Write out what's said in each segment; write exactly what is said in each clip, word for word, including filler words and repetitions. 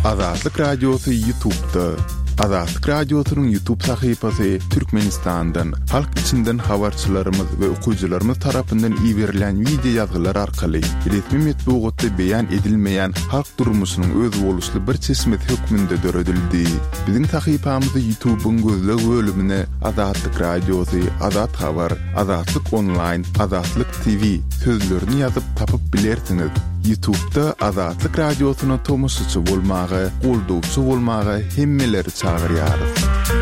Azatlık Radyosu YouTube'da. Azatlık Radyosu'nun YouTube sayfası Türkmenistan'dan, halk içinden habarçılarımız ve okuyucularımız tarafından iyi verilen video yazılar arkalı resmi metbuatda beyan edilmeyen halk durmusunun öz oluşlu bir çeşmet hükmünde dörödüldü. Bizim sayfamızı YouTube'un gözlü bölümüne Azatlık Radyosu, Azat Haber, Azatlık Online, Azatlık T V sözlerini yazıp tapıp bilersiniz. YouTube'da Azatlık Radyosu'na tomusçu bolmağı, qolduvçu bolmağı hemmeleri çağırýarys.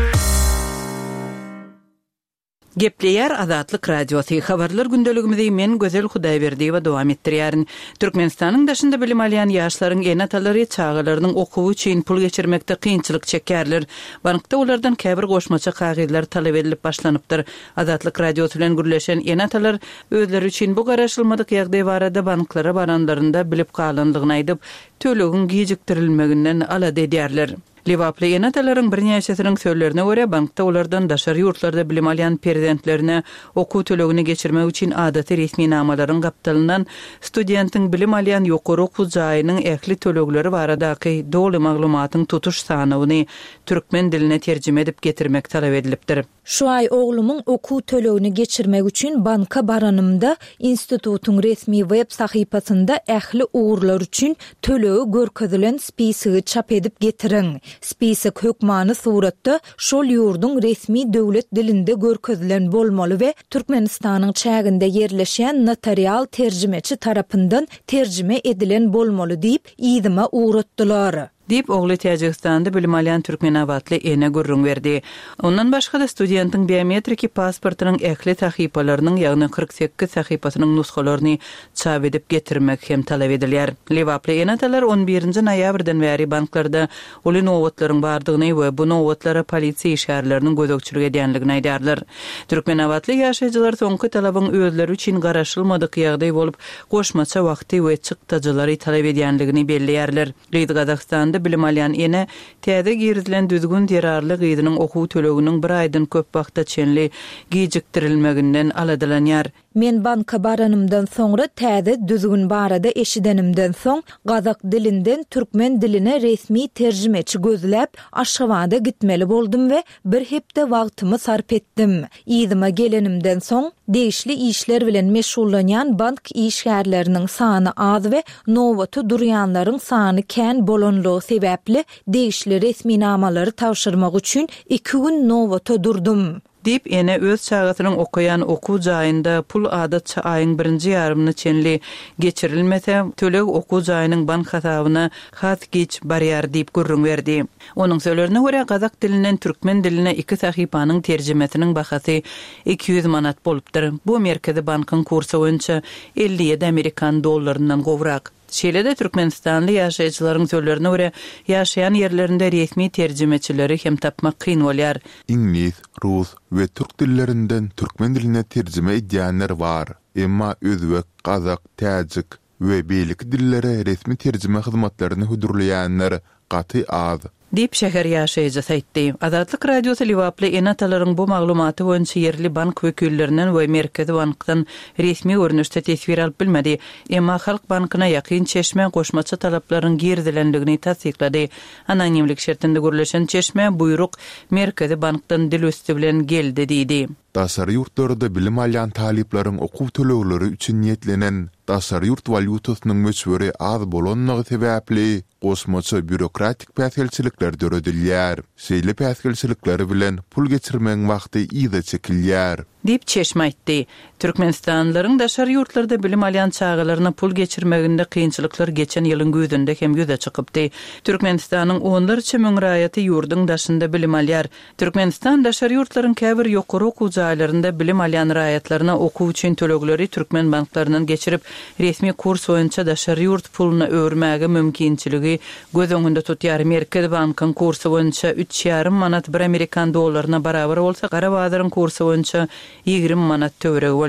Gepleyer Azatlyk Radiosu habarlar gündeligimizi men Gözel Hudaýberdiýewa dowam etdirýärin. Türkmenistanyň daşynda bilim alýan ýaşlaryň enatalary çağalarynyň okuwy üçin pul geçirmekde kynçylyk çekýärler. Bankda olardan käbir goşmaça kagyzlar talap edilip başlanypdyr. Azatlyk Radiosu bilen gürleşen enatalar özleri üçin bu garaşylmadyk ýagdaý barada banklara baranlarynda bilip galandygyny aýdyp, tölegin gijikdirilmeginden alada edýärler. Livaply enatalaryň bir näçesiniň sözlerine görä bankda olardan daşary ýurtlarda bilim alýan prezidentlerine okuw tölegini geçirmek üçin adaty resmi namalaryň gapdalyndan studentin bilim alýan ýokary okuw jaýynyň ähli tölegleri baradaky dogly maglumatyň tutuş sanawyny türkmen diline terjime edip getirmek talap edilipdir. Şu ay oğlumun okuw tölegini geçirmek üçin banka baranymda institutun resmi web sahypasynda ähli uğurlar üçin tölegi görkezilen spisigi çap edip getiriň. Spisik hökmany suratda şol ýurdun resmi döwlet dilinde görkezilen bolmaly we Türkmenistanyň çäginde ýerleşen notarial terjimeçi tarapyndan terjime edilen bolmaly diýip ýygyma uğratdylar. Dip ogly Täjikistanda bilim alýan türkmen awatly ene gurrun berdi. Ondan başga da studentin biometriki pasportynyň ähli sahypalarynyň ýagny kırk sekiz sahypasynyň nuskalaryny çap edip getirmek hem talap edilýär. Lewaply enatalar on birinji noýabrdan bäri banklarda oly nowatlaryň bardygyny we bu nowatlara polisiýa işgärleriniň gözegçilik edýänligini aýdarlar. Türkmen awatly ýaşaýjylar soňky talabyň özleri üçin garaşylmadyk ýagdaý bolup, goşmaça wagty we çykdajylary talap edýänligini belliýärler. Gazakstanda bilim alýan ene täze girdilen düzgün derarly gyzynyň okuw töleginiň bir aýdan köp wagtda çenli gijikdirilmeginden aladalanýar. Men banka baranymdan soňra täze düzgün barada eşidenimden soň gazak dilinden türkmen diline resmi terjimeçi gözläp Aşgabatda gitmeli boldum we bir hepde wagtymy sarp etdim. Ýygyma gelenimden soň değişli işler bilen meşgullanýan bank işgärleriniň sany az we nowaty durýanlaryň sany kän bolanlygy sebäpli değişli resmi namalary tawşyrmak üçin iki gün nowaty durdum. Dip ene öz çağatynyň okuyan okuw jaýynda pul adatça aýyň birinji ýarymyny çenli geçirilmese töleg okuw jaýynyň bank hasabyna hat geç barýar diýip gurrun berdi. Onuň sözlerine görä gazak dilinden türkmen diline iki sahypanyň terjimesiniň bahasy iki yüz manat bolupdyr. Bu Merkezi bankyň kursy boýunça elli ýedi Amerikan dollaryndan gowrak. Şeýle-de Türkmenistanly ýaşaýjylaryň sözlerine görä ýaşaýan ýerlerinde resmi terjimeçileri hem tapmak kyn bolýar. İnglis, rus we türk dillerinden türkmen diline terjime edýänler bar. Emma özbek, kazak, täjik we beýlik dillere resmi terjime hyzmatlaryny hudurlaýanlar gaty az. Dip şäher ýaşaýjy aýtdy. Azatlyk Radiosu Livaply enatalaryň bu maglumaty boýunça ýerli bank wekillerinden we Merkezi bankdan resmi görnüşde tesbir alyp bilmedi. Emma Halk bankyna ýakyn çeşme goşmaça talaplaryň girdilendigini tasdiklady. Anonimlik şertinde görleşen çeşme buyruk Merkezi bankdan dil üstü bilen geldi diýdi. Daşary ýurtlarda bilim alýan talyplaryň okuw tölegleri üçin niýetlenen daşary ýurt valyutasynyň möçberi az bolanmagy sebäpli goşmaça bürokratik päsgelçilikler döredilýär. Şeýle päsgelçilikleri bilen pul geçirmeň wagty ýyda çekilýär. Dip çeşme aýtdy. Türkmenistanlylaryň daşary ýurtlarda bilim alýan çağalaryna pul geçirmeginde kynçylyklar geçen ýylyň gözünde hem ýüze çykypdy. Türkmenistanyň onlarça müň raýaty ýurdun daşynda bilim alýar. Türkmenistan daşary ýurtlaryň käbir ýokary okuw jaýlarynda bilim alýan raýatlaryna okuw üçin tölegleri türkmen banklarynyň geçirip resmi kurs boýunça daşary ýurt puluny öwürmäge mümkinçiligi göz öňünde tutýar. Merkezi bankyň kursy boýunça üç ýarym manat bir Amerikan dollaryna barabar bolsa, Garabazyň kursy boýunça ýigirmi manat töwereg bolýar.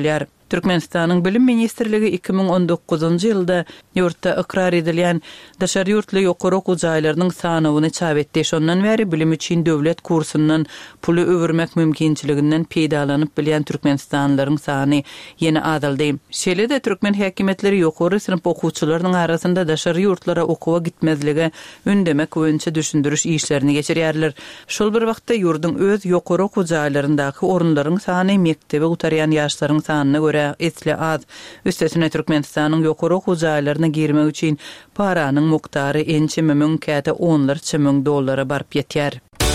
Türkmenistanyň Bilim Ministrligi iki bin on dokuzunjy ýylda ýurtda ikrar edilen daşary ýurtly ýokary okuw jaýlarynyň sanawyny çap etdi. Şondan bäri bilim üçin döwlet kursundan puly öwürmek mümkinçiliginden peýdalanyp bilen türkmenistanlylaryň sany ýene azaldy. Şeýle-de türkmen häkimetleri ýokary sınıf okuwçylarynyň arasynda daşary ýurtlara okuwa gitmezligi öndemek boýunça düşündiriş işlerini geçirýärler. Şol bir wagtda ýurdun öz ýokary okuw jaýlaryndaky orunlaryň sany mektebe utaryan ýaşlaryň sanyna göre etli az. Üstesine Türkmenistanyň ýokary okuw jaýlaryna girmek üçin paranyň muktary ençe mümkin käte onlarça müň dollara barp ýetýär.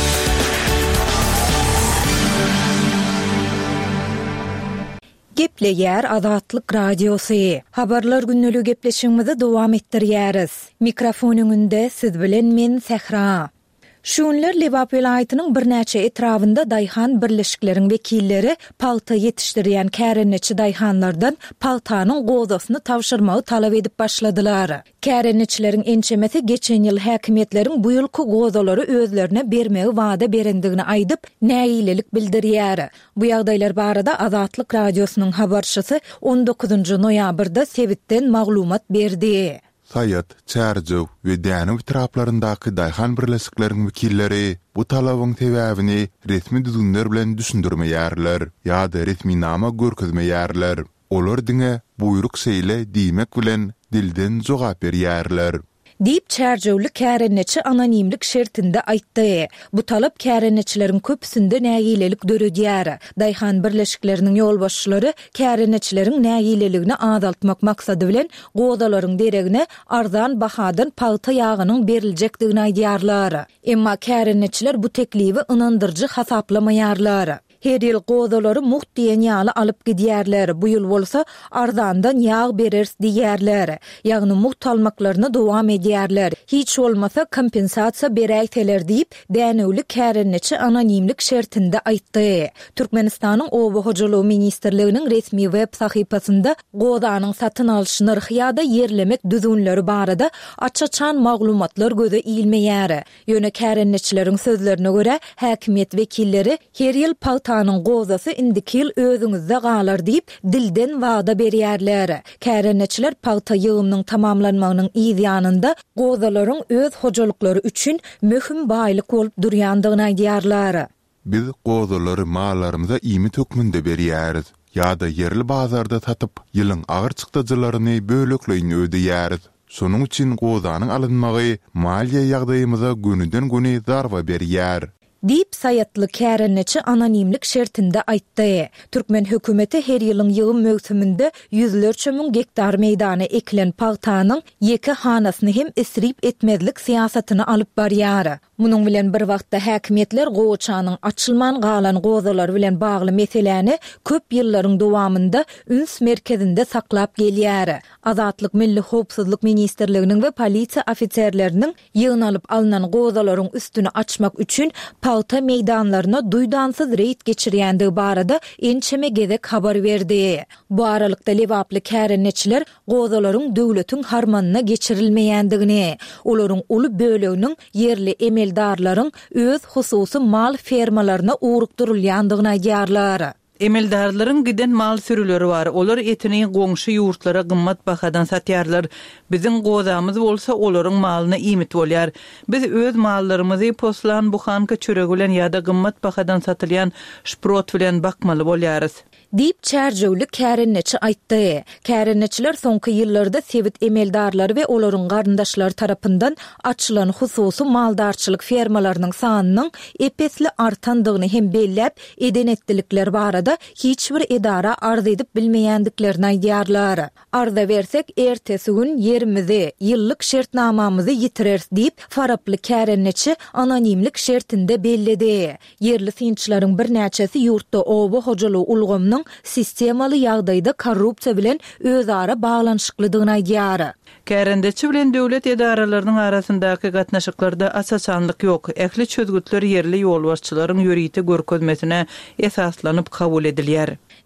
Gepleýär Azatlyk Radiosy. Habarlar günnäli gepleşigimizi dowam etdirýäris. Mikrofonuň önünde siz bilen men Sehra. Şunlar Lewap vilayatynyň bir näçe etrawynda daýhan birleşikleriň wekilleri palta ýetişdirýän kärenneçi daýhanlardan paltanyň gozasyny tawşyrmagy talap edip başladylar. Kärenneçileriň ençemesi geçen ýyl häkimetleriň bu ýylky gozalary özlerine bermegi wada berendigini aýdyp näýilelik bildirýär. Bu ýagdaýlar barada Azatlyk Radiosynyň habarçysy on dokuzunjy noýabrda Sewitden maglumat berdi. Sayat, Çärjow we Däniw taraplaryndaky daýhan birleşikleriň wekilleri bu talabyň sebäbini resmi düzünler bilen düşündirmeýärler ýa-da resmi nama görkezmeýärler. Olar diňe buyruk seýle diýmek bilen dilden jogap berýärler. Diýip Çärjowly kärenneçi anonimlik şertinde aýtdy. Bu talap kärenneçileriň köpüsinde näýilelik döredýär. Daýhan birleşikleriniň ýolbaşçylary kärenneçileriň näýileligini azaltmak maksady bilen gozalaryň deregine arzan bahadan palta ýagynyň berilejekdigini aýdýarlar. Emma kärenneçiler bu teklibi ynandyrjy hasaplamaýarlar. Her ýyl gozalary muht diýen ýaly alyp gidýärler. Bu ýyl bolsa arzandan ýag berers diýärler. Ýagny muht almaklaryny dowam edýärler. Hiç olmasa kompensasiýa beräýseler diýip dänewli kärenneçi anonimlik şertinde aýtdy. Türkmenistanyň Oba Hojalygy Ministrliginiň resmi web sahypasynda gozanyň satyn alyş narhy ýa-da ýerlemek düzünleri barada açaçan maglumatlar göze ilmeýär. Ýöne kärenneçileriň sözlerine görä häkimet wekilleri her ýyl paltanyň gozasy indiki ýyl özüňizde galar diýip dilden wada berýärler. Kärenneçiler palta ýygymynyň tamamlanmagynyň ýanynda gozalaryň öz hojalyklary üçin möhüm baýlyk bolup durýandygyny aýdýarlar. Biz gozalary mallarymyza ýymy tökmünde berýäris ýa-da yerli bazarda satyp ýylyň agyr çykdyjylaryny bölekleýini ödäýäris. Şonuň üçin gozanyň alynmagy maliýe ýagdaýymyza günüden güni zarba berýär. Diýip sayatly kärenneçi anonimlik şertinde aýtdy. Türkmen hökümeti her ýylyň ýygym mögsüminde yüzlerçe müň gektar meýdany eklen paltanyň ýeki hanasyny hem esrip etmezlik siýasatyny alyp barýar. Munyň bilen bir wagtda häkimetler goçanyň açylman galan gozalar bilen bagly meseleni köp ýyllaryň dowamında üns merkezinde saklap gelýär. Azatlyk Milli Howpsuzlyk Ministrliginiň we polisiýa ofitserleriniň ýygyny alyp alynan gozalaryň üstüni açmak üçin palta meýdanlaryna duýdansız reýt geçirýändigi barada ençeme gezek habar berdi. Bu aralykda Lewaply kärenneçiler gozalaryň döwletiň harmanyna geçirilmeýändigini, olaryň uly böleginiň yerli emeldarlaryň öz hususy mal fermalaryna urukdurulýandygyny aýdýarlar. Emeldarlaryň giden mal sürüleri var. Olar etini goňşy ýurtlara gymmat bahadan satýarlar. Biziň gozamyz bolsa olaryň malyna iýmit bolýar. Biz öz mallarymyzy poslan buhanka çöregi bilen ýa-da gymmat bahadan satylýan şprot bilen bakmaly bolýarys. Diýip Çärjowly kärenneçi aýtdy. Kärenneçiler soňky ýyllarda Sewit emeldarlary we olaryň garyndaşlary tarapyndan açylan hususy maldarçylyk fermalarynyň sanynyň epesli artandygyny hem belläp eden etdilikler barada hiç bir edara arz edip bilmeýändiklerini aýdýarlar. Arza bersek ertesi gün yerimizi, ýyllyk şertnamamyzy ýitirers diýip faraply kärenneçi anonimlik şertinde belledi. Yerli synçylaryň bir näçesi ýurtda Oba Hojalygy ulgamynyň sistemaly ýagdaýda korrupsiýa bilen özara baglanyşyklydygyny aýdýar. Kärendeçi bilen döwlet edaralarynyň arasyndaky gatnaşyklarda asasanlyk ýok. Ähli çözgütler yerli ýolbaşçylaryň ýöriti görkezmesine esaslanyp kabul edilýär.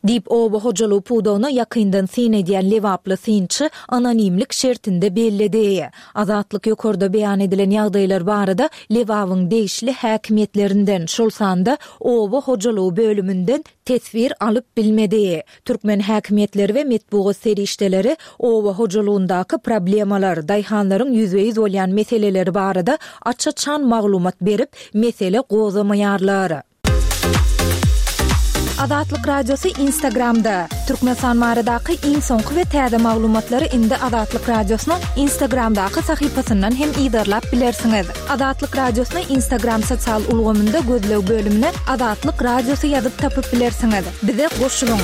Dip oba hojalyğı pudawna yakyndan syn edýän lewaply synçy anonimlik şertinde belledi. Azatlyk ýokarda beýan edilen ýagdaýlar barada lewawyň değişli häkimiyetlerinden şol sanda oba hojalyğı bölümünden tesvir alyp bilmedi. Türkmen häkimiýetleri we metbuat serişdeleri oba hojalygyndaky problemalar, daýhanlaryň ýüzbeýiz bolýan meseleleri barada açça-çan maglumat berip, mesele gozamaýarlar. Azatlyk Radiosu Instagramda. Türkmenistan maradaky iň soňky we täze maglumatlary indi Azatlyk Radiosynyň Instagramdaky sahypasyndan hem ýydarlap bilersiňiz. Azatlyk Radiosyny Instagram sosial ulgamynda gözlew bölümine Azatlyk Radiosu ýazyp tapyp bilersiňiz. Bize goşulyň.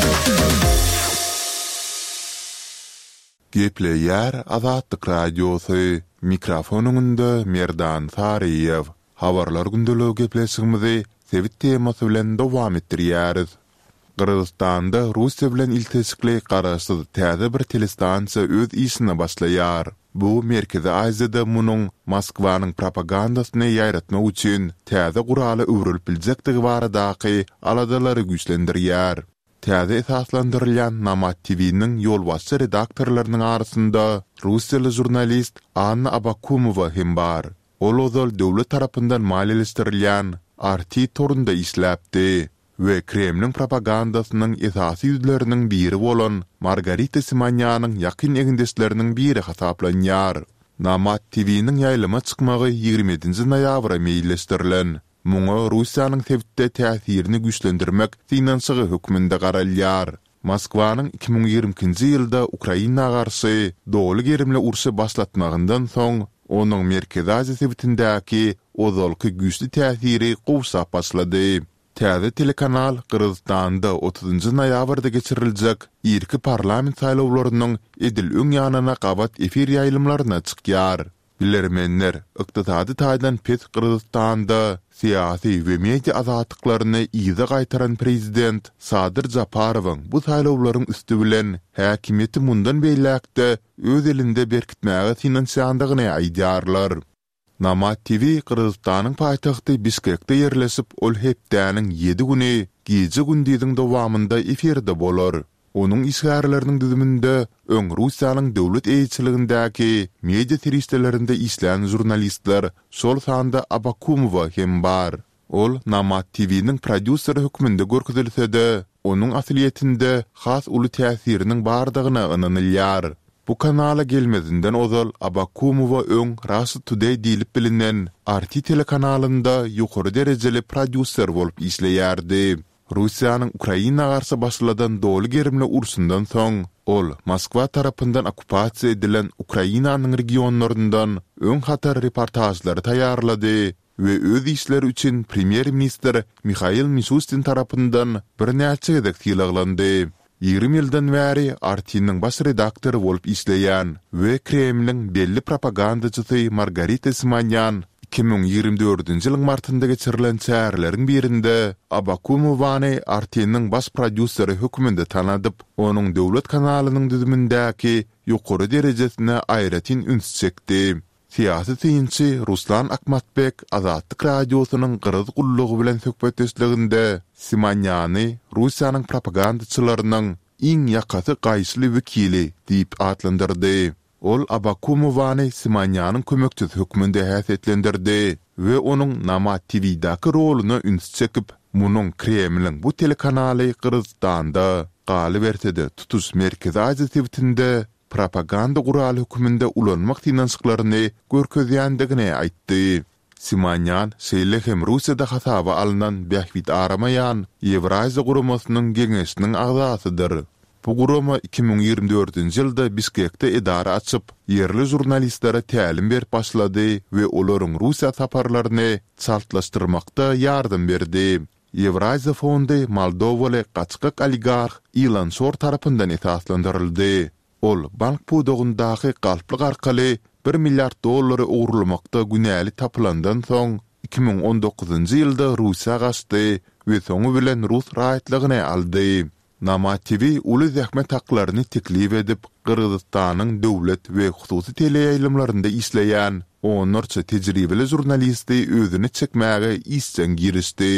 Gepleýär Azatlyk Radiosu mikrofonunda Merdan Sariýew. Habarlar gündeligi gepleşigimizi Sevit temasy bilen dowam etdirýäris. Kyrgyzstanda Russiýa bilen iltisikli garaşsyz täze bir telestansiýa öz işine başlaýar. Bu Merkezi Aziýada munyň Moskwanyň propagandasyny ýaratmak üçin täze guraly öwrülip biljekdigi baradaky aladalary güýçlendirýär. Täze esaslandyrylýan Namat T V'niň ýolbaşçy redaktorlarynyň arasynda Russiýaly jurnalist Anna Abakumowa hem bar. Ol ozal döwlet tarapyndan maliýeleşdirilýän R T torunda işläpdi we Kremlin propagandasynyň esasy ýüzleriniň biri bolan Margarita Simonyanyň ýakyn egindeşleriniň biri hasaplanýar. Namat T V'niň ýaýlama çykmagy ýigrimenti noýabra meýilleşdirilen. Muňa Russiýanyň Sewitde täsirini güýçlendirmek finansiýy hökmünde garalýar. Moskwanyň iki ming ýigrimkinji ýylda Ukraina garşy dogly gerimli urşy başlatmagyndan soň onuň Merkezi Aziýa Sewitindäki ozalky güýçli täsiri gowsap başlady. Täze telekanal Kyrgyzstanda otuzynjy noýabrda geçiriljek ýerki parlament saýlawlarynyň edil öň ýanyna gabat efir ýaýlymlaryna çykýar. Bilermenler, ykdysady taýdan pes Kyrgyzstanda siyasi we media azatlyklaryny ýyza gaýtaran prezident Sadyr Japarowyň bu saýlawlaryň üstü bilen häkimiýeti mundan beýlekde öz elinde berkitmäge finansiýandygyny aýdýarlar. Namat T V Kyrgyzstanyň paýtagty Bişkekde ýerleşip ol hepdäniň ýedi güni gece gündüziň dowamında efirde bolar. Onuň işgärleriniň düzüminde öň Russiýanyň döwlet eýçiligindäki media serişdelerinde işleýän jurnalistler şol sanda Abakumowa hem bar. Ol Namat T V'niň prodüseri hökmünde görkezilse-de, onuň asyliýetinde has uly täsiriniň bardygyna ynanylýar. Bu kanala gelmezinden ozal Abakumowa öň Russia Today diýilip bilinen R T telekanalynda ýokary derejeli prodüser bolup işleýärdi. Russiýanyň Ukraina garşy başladan dogly gerimli urşundan soň ol Moskwa tarapyndan okupasiýa edilen Ukrainanyň regionlaryndan öň hatar reportajlary taýýarlady we öz işleri üçin premier minister Mikhail Mishustin tarapyndan bir näçe gezek tiýlaglandy. ýygrimi ýyldan bäri R T'niň baş redaktory bolup işleýän we Kremlin belli propagandaçysy Margarita Simonyan iki ming ýigrimbi dördünji ýylyň martynda geçirilen çärleriň birinde Abakumowany R T'niň baş prodüseri hökmünde tanadyp, onuň döwlet kanalynyň düzümindäki ýokary derejesine aýratyn üns çekdi. Siyasi synçy Ruslan Akmatbek Azatlyk Radiosynyň Kyrgyz gullugy bilen söhbetleşiginde Simonyany Russiýanyň propagandaçylarynyň iň ýakasy gaýşly wekili diýip atlandyrdy. Ol Abakumowany Simonyanyň kömekçisi hökmünde häsiýetlendirdi we onuň Namat T V'däki roluny üns çekip, munyň Kremlin bu telekanaly Kyrgyzstanda galy berse-de tutuş Merkezi Aziýa Sewitinde propaganda guraly hökmünde ulanmak finansiýaklaryny görkezýändigini aýtdy. Simonyan şeýle hem Russiýada hasaba alynan bähwit aramaýan Ewraziýa guramasynyň geňeşiniň agzasydyr. Bu gurama iki ming ýigrimbi dördünji ýylda Bişkekde edara açyp, ýerli jurnalistlere tälim berip başlady we olaryň Russiýa saparlaryny çaltlaşdyrmakda ýardym berdi. Ewraziýa fondy Moldowaly gaçkyk oligarh Ilan Shor tarapyndan esaslandyryldy. Ol bank pudogyndaky galplyk arkaly bir milliard dollary ogurlamakda günäli tapylandan soň iki ming on dokuzunji ýylda Russiýa gaçdy we soňu bilen Rus raýatlygyny aldy. Namat T V uly zähmet haklaryny teklip edip, Kyrgyzstanyň döwlet we hususy teleýaýlymlarynda işleýän onlarça tejribeli jurnalisti özüni çekmäge işçen girişdi.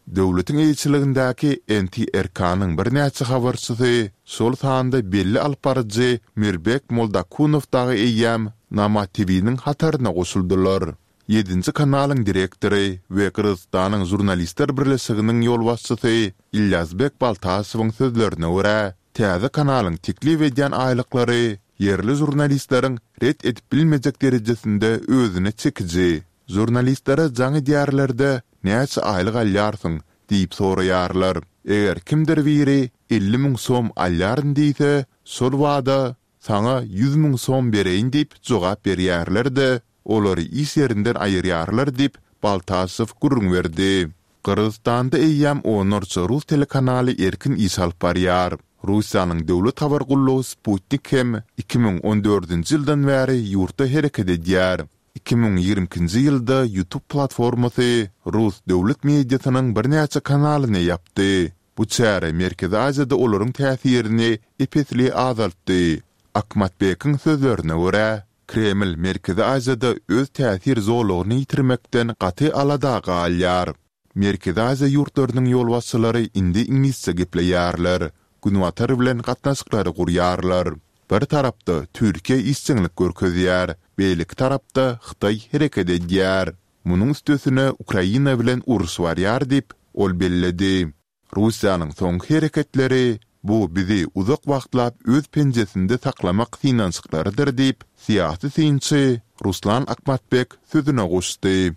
Döwletin eýçiligindäki N T R K-nyň bir näçe habarçysy şol sanda belli alparjy Mirbek Moldakunow dagy eýýäm Nama T V-niň hataryna goşuldylar. yedinci kanalyň direktori we Kırgızstanyň jurnalistler birleşiginiň ýol başçysy İlyasbek Baltasowyň sözlerine görä, täze kanalyň teklip edýän aýlyklary yerli jurnalistleriň ret edip bilmejek derejesinde özüne çekiji. Jurnalistlere jaňy diýerlerde näçe aýlyk alýarsyň diýip soraýarlar. Eger kimdir biri elli miň soň alýaryn diýse, şol wada sana yüz miň soň bereýin diýip jogap berýärler-de, olary iş yerinden aýyrýarlar diýip Baltasow gurrun berdi. Kırgızstanda eýýäm onurçy Rus telekanaly erkin iş alyp barýar. Russiýanyň döwlet habar gullugy Sputnik hem iki miň on dördünji ýyldan bäri ýurtda hereket edýär. iki miň ýigrimkinji ýylda YouTube platformasy Rus döwlet mediasynyň bir näçe kanalyny ýapdy. Bu çäre Merkezi Aziýada olaryň täsirini epetli azaltdy. Akmatbekiň sözlerine görä, Kreml Merkezi Aziýada öz täsir zorlugyny ýitirmekden gaty alada galýar. Merkezi Aziýa ýurtlarynyň ýolbaşçylary indi ingisçe gepleýärler, günwatar bilen gatnaşyklary gurýarlar. Bir tarapda Türkiýe işçilik görkezýär, beýlik tarapda Hytaý hereket edýär. Munyň üstüne Ukraina bilen uruş barýar diýip ol belledi. Russiýanyň soňky hereketleri bu bizi uzak wagtlap öz penjesinde saklamak finansyklarydyr diýip siýasy synçy Ruslan Akmatbek sözüne goşdy.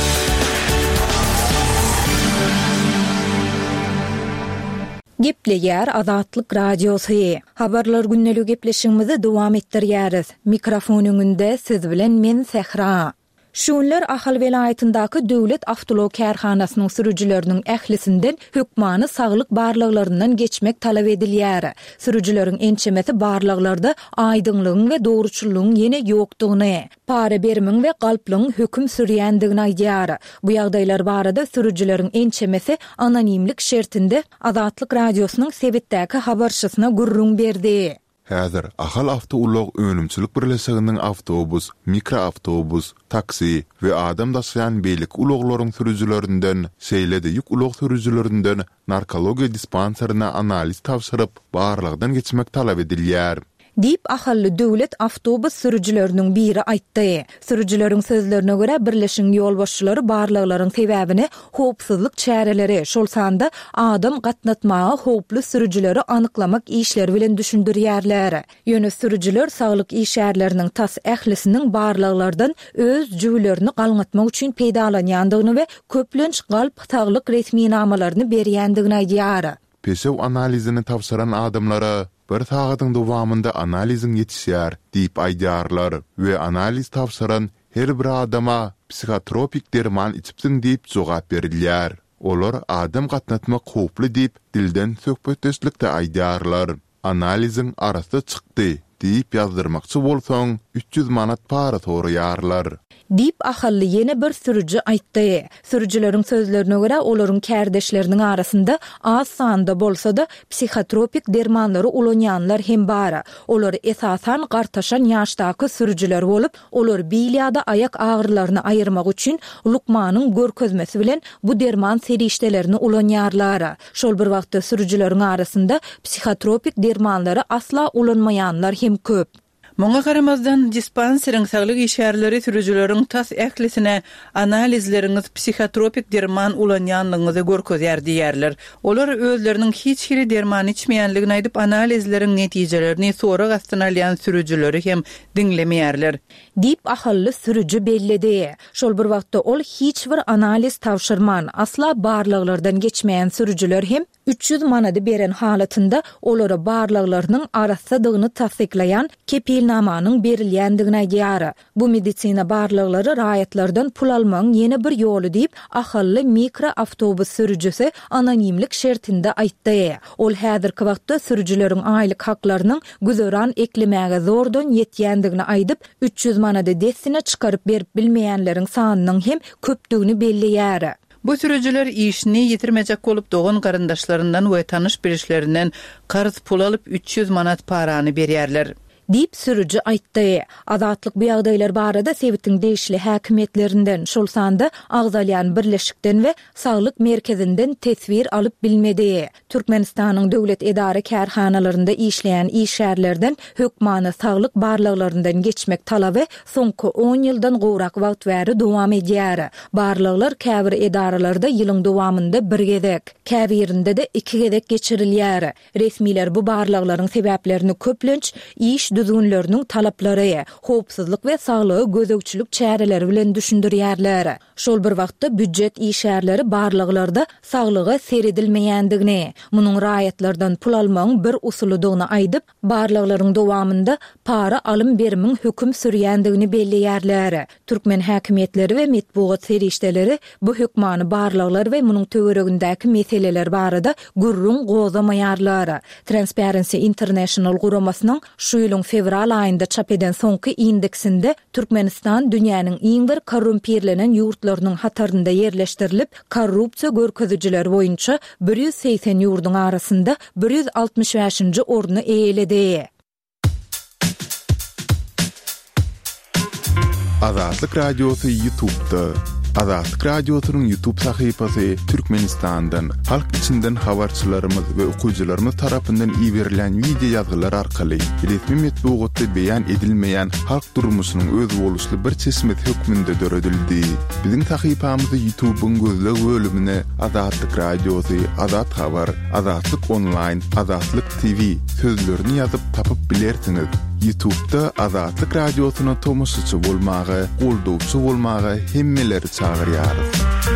Gepleýär Azatlyk radiosy. Habarlar günneligi gepleşigimizi dowam etdirýäris. Mikrofon öňünde siz bilen men Sehra. Şunlar Ahal welaýatyndaky döwlet awtolog kärhanasynyň sürüjileriniň ählisinden hökmany saglyk barlyklaryndan geçmek talap edilýär. Sürüjileriň ençemesi barlyklarda aýdynlygyň we dogruçylygyň ýene ýokdugyny, para bermiň we galplygyň hökm sürýändigini aýdýar. Bu ýagdaýlar barada sürüjileriň ençemesi anonimlik şertinde Azatlyk radiosynyň sebitdäki habarçysyna gurrun berdi. Häzir ahal awtolog önümçilik birleşiginiň awtobus, mikroawtobus, taksi we adam daşıyan beýlik uloglaryň sürüjilerinden, şeýlede ýük ulog sürüjilerinden narkologiýa dispanseryna analiz tapşyryp barlygdan geçmek talap edilýär. Dip ahally döwlet awtobus sürüjileriniň biri aýtdy. Sürüjileriň sözlerine görä birleşiň ýolbaşçylary barlyklaryň sebäbini howpsuzlyk çäreleri, şol sanda adam gatnatmagy howply sürüjileri anyklamak işleri bilen düşündirýärler. Ýöne sürüjiler saglyk işärleriniň tas ählisiniň barlyklardan öz jüwlerini galňatmak üçin peýdalanýandygyny we köplenç galp saglyk resmi namalaryny berýändigini aýdýar. Peşew analizini tapşyran adamlara bir saagatyň dowamında analiziň ýetişýär diýip aýdýarlar we analiz tapşyran her bir adama psihotropik derman içipsiň diýip jogap berilýär. Olar adam gatnatmak howply diýip dilden söhbetleşlikde aýdýarlar. Analiziň arasy çykdy diýip ýazdyrmakçy bolsaň üç ýüz manat para soraýarlar. Dip ahally ýene bir sürüji aýtdy. Sürüjileriň sözlerine görä olaryň kärdeşleriniň arasynda az sanda bolsa-da psihotropik dermanlary ulanýanlar hem bar. Olar esasan gartaşan ýaşdaky sürüjiler bolup, olar biýlýada ayak ağrılaryny aýyrmak üçin lukmanyň görkezmesi bilen bu derman serişdelerini ulanýarlar. Şol bir wagtda sürüjileriň arasynda psihotropik dermanlary asla ulanmaýanlar hem köp. Moňa garamazdan dispanseriň saglyk işärleri sürüjileriň tas ählisine analizleriňiz psihotropik derman ulanýanlygyny görkezýär diýerler. Olar özleriniň hiç biri derman içmeýänligini aýdyp analizleriň netijelerini sonra gastyn alýan sürüjileri hem dinlemeýärler. Dip ahally sürüji bellidi. Şol bir wagtda ol hiç bir analiz tawşyrman, asla barlyklardan geçmeýän sürüjiler hem üç ýüz manady beren halatynda olara barlyklarynyň arasadygyny tasdiklaýan kepilnamanyň berilýändigini aýdýar. Bu medisina barlyklary raýatlardan pul almagyň ýene bir ýoly diýip ahally mikroawtobus sürüjisi anonimlik şertinde aýtdy. Ol häzirki wagtda sürüjileriň aýlyk haklarynyň güzeran eklemäge zordan ýetýändigini aýdyp üç ýüz manady desine çykaryp berip bilmeýänleriň sanynyň hem köpdigini belliýär. Bu sürüjiler işini ýitirmejek bolup dogan garyndaşlaryndan we tanış birişlerinden qarz pul alyp üç ýüz manat parany berýärler. diýip sürüji aýtdy. Azatlyk bu ýagdaýlar barada Sebitin değişli häkimetlerinden, şol sanda Agzalyan Birleşikden we Saglyk Merkezinden tesbir alyp bilmedi. Türkmenistanyň döwlet edara kärhanalarynda işleýän işgärlerden hökmany saglyk barlyklaryndan geçmek talaby soňky on ýyldan gowrak wagt bäri dowam edýär. Barlyklar käbir edaralarda ýylyň dowamynda bir gezek, käbirinde de iki gezek geçirilýär. Resmiler bu barlyklaryň sebäplerini köplenç iş düzgünleriniň talaplary, howpsuzlyk we saglygy gözegçilik çäreleri bilen düşündirýärler. Şol bir wagtda büdjet işgärleri barlyklarda saglygy seredilmeýändigini, munyň raýatlardan pul almagyň bir usulydygyny aýdyp, barlyklaryň dowamynda para alym berimiň höküm sürýändigini belliýärler. Türkmen häkimetleri we metbuat serişdeleri bu hökmany barlyklar we munyň töweregindäki meseleler barada gurrun gozamaýarlar. Transparency International guramasynyň şu ýylyň fevral aýynda çap eden soňky indeksinde Türkmenistan dünýäniň iň bir korrumpirlenen ýurtlarynyň hatarynda ýerleşdirilip, korrupsiýa görkezüjiler boýunça bir ýüz seksen ýurduň arasynda bir ýüz altmyş beşinji orny eýledi. Azatlyk Radiosu YouTube'da. Azatlyk Radiosu'nun YouTube sahypasy Türkmenistan'dan, halk içinden habarçylarymyz we okuwçylarymyz tarapyndan iýerilen video ýazgylar arkaly resmi metbuatda beýan edilmeýän halk durmuşynyň öz boluşly bir çeşmet hökmünde döredildi. Biziň sahypamyzy YouTube'un gözleg bölümine Azatlyk Radiosu, Azat Habar, Azatlyk Online, Azatlyk T V sözlerini ýazyp tapyp bilersiňiz. YouTube'da Azatlyk Radiosu'na tomoşçy bolmagy, goldowçy bolmagy hemmeleri çağırýarys.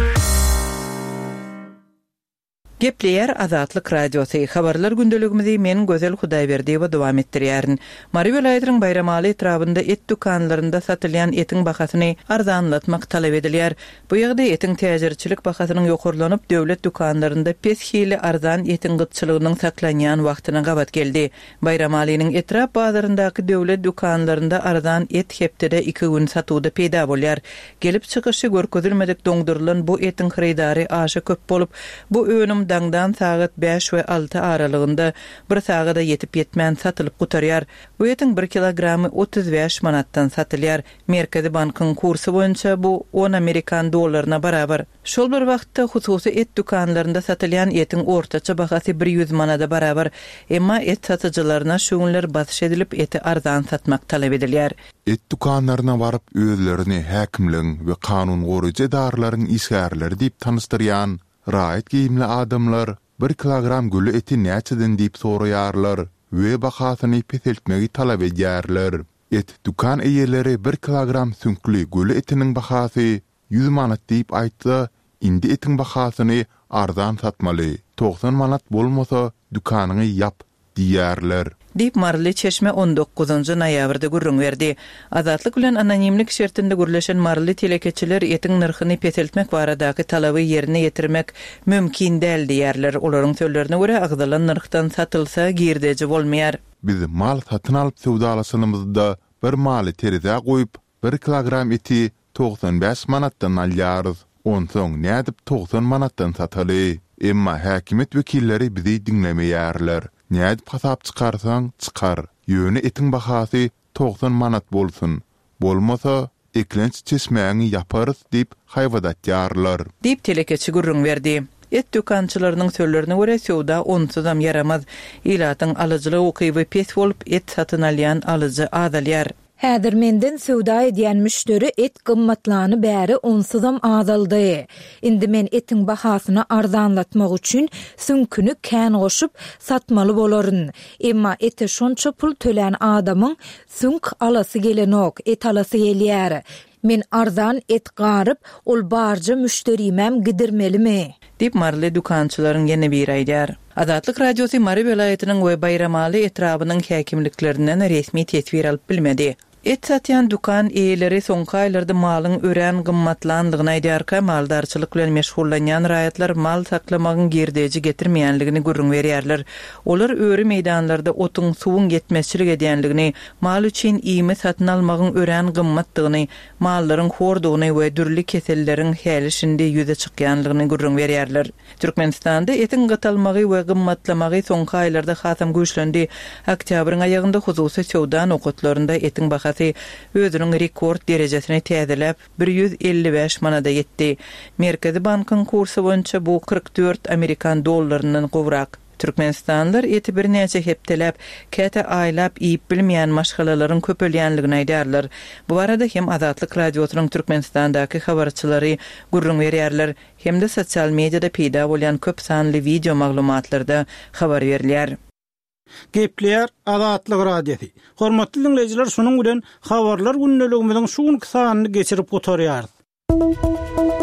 Gepleýär Azatlyk Radiosu habarlar gündeligimizi men Gözel Hudaýberdi we dowam etdirýärin. Mary welaýatynyň bayramaly etrabynda et dukanlarynda satylýan etiň bahasyny arzanlatmak talap edilýär. Bu ýagda etiň täjirçilik bahasynyň ýokurlanyp döwlet dukanlarynda peshili arzan etiň gytçylygynyň saklanýan wagtyna gabat geldi. Bayramalynyň etrap bazaryndaky döwlet dukanlarynda arzan et hepdede iki gün satuwda peýda bolýar. Gelip çykyşy görkezilmedik doňdurulan bu etiň xaridary aşy köp bolup, bu öňüm dangdan sagat beş we alty aralygynda bir sagada yetip yetmän satylyp gutarýar. Bu etiň bir kilogramy otuz beş manatdan satylýar. Merkezi bankyň kursy boýunça bu on Amerikan dollaryna barabar. Şol bir wagtda hususy et dukanlarynda satylýan etiň ortaça bahasy bir ýüz manada barabar. Emma et satyjylaryna şu günler basyş edilip eti arzan satmak talap edilýär. Et dukanlaryna baryp özlerini häkimliň we kanun goruýjy edaralaryň işgärleri diýip tanystyrýan raýat giyimli adamlar bir kilogram gülü eti näçeden diýip soraýarlar we bahasyny peseltmegi talap edýärler. Et dukan eýeleri bir kilogram sünkli gülü etiniň bahasy yüz manat diýip aýtsa, indi etiň bahasyny arzan satmaly. doksan manat bolmasa dukanyny ýap diýärler. Dip Marly Çeşme on dokuzuncu noýabrda gurrun berdi. Azatlyk bilen anonimlik şertinde gürleşen Marly telekeçiler etiň narhyny peseltmek baradaky talaby ýerine ýetirmek mümkin däl diýerler. Olaryň sözlerine görä agdalan narhdan satylsa girdeji bolmaýar. Biz mal satyn alyp sowdalaşanymyzda bir maly teride goýup bir kilogram eti doksan beş manatdan alýarys. Onsoň nädip doksan manatdan sataly? Emma häkimet wekilleri bizi dinlemeýärler. Nädip hasap çykarsaň çykar. Ýöne etiň bahasy doksan manat bolsun. Bolmasa eklenç çeşmäňi ýaparys diýip haýwadatýarlar. Diýip telekeçi gurrun berdi. Et dükançylarynyň sözlerine görä sowda onsuzam yaramaz. Ilatyň alyjylygy okyby pes bolup et satyn alýan alyjy azalýar. Häzir menden sowda edýän müşteri et gymmatlany bäri onsuzam azaldy. Indi men etiň bahasyny arzanlatmak üçin sünkünü kän goşup satmaly bolaryn. Emma ete şonça pul tölen adamyň sünk alasy gelenok, et alasy gelýär. Men arzan et garyp, ol barja müşterimem gidirmelimi? Dip Marly dukançylaryň ýene bir aýdýar. Azatlyk Radiosu Mary welaýatynyň we bayramaly etrabynyň häkimliklerinden resmi tesbir alyp bilmedi. Et satyan dukan eýeleri soňky aýlarda malyň ören gymmatlandygyny aýdýarka, maldarçylyk bilen meşgullanýan raýatlar mal saklamagyň gerdeji getirmeýänligini gürrüň berýärler. Olar öri meýdanlarda otuň suwuň yetmezçilik edýänligini, mal üçin iými satyn almagyň ören gymmatdygyny, mallaryň hordugyny we dürli keselleriň hälisinde ýüze çykýanlygyny gürrüň berýärler. Türkmenistanda etin gatalmagy we gymmatlamagy soňky aýlarda hasam güýçlendi. Oktýabryň aýagynda hususy sowda nokatlarynda etin bahasy özüniň rekord derejesine täzelep bir yüz elli beş manada ýetdi. Merkezi bankyň kursy boýunça bu kırk dört Amerikan dollarynyň gowrak. Türkmenistanlar eti bir näçe hepdelep, käte aýlap iýip bilmeýän maşgalalaryň köpelýänligini aýdarlar. Bu arada hem Azatlyk radiosynyň Türkmenistandaky habarçylary gurrun berýärler, hem de sosial mediada peýda bolýan köp sanly video maglumatlarda habar berilýär. Gepleýär Azatlyk radiosi. Hormatly dinleýijiler, şunuň bilen habarlar gündeligimiziň şuň kysanyny geçirip gotarýar.